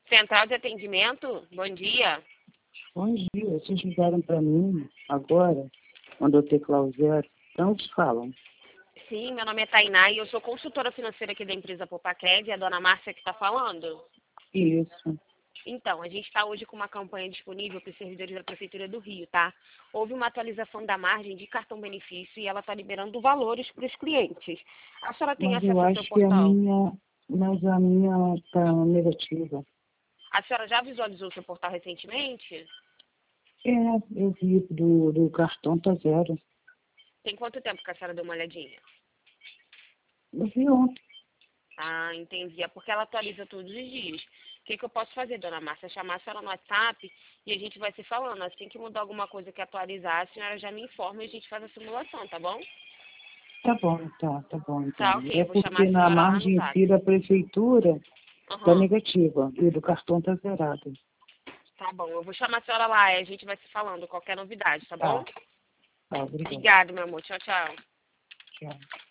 Central de atendimento, bom dia. Bom dia, vocês ligaram para mim agora, quando eu teclar zero. Então, eles falam. Sim, meu nome é Tainá e eu sou consultora financeira aqui da empresa Popacred, é a dona Márcia que está falando. Isso. Então, a gente está hoje com uma campanha disponível para os servidores da Prefeitura do Rio, tá? Houve uma atualização da margem de cartão benefício e ela está liberando valores para os clientes. A senhora tem Mas eu acesso ao seu acho que portal? a minha está negativa. A senhora já visualizou o seu portal recentemente? É, eu vi do cartão tá zero. Tem quanto tempo que a senhora deu uma olhadinha? Eu vi ontem. Ah, entendi. É porque ela atualiza todos os dias. O que eu posso fazer, dona Márcia? Chamar a senhora no WhatsApp e a gente vai se falando. Assim que mudar alguma coisa que atualizar, a senhora já me informa e a gente faz a simulação, tá bom? Tá bom, tá bom, Tá, então. ok. É Eu vou chamar porque a na senhora lá no margem em Zap. si da prefeitura tá Aham. negativa e do cartão tá zerado. Tá bom. Eu vou chamar a senhora lá e a gente vai se falando. Qualquer novidade, tá bom? Tá, obrigado. Obrigada, meu amor. Tchau, tchau. Tchau.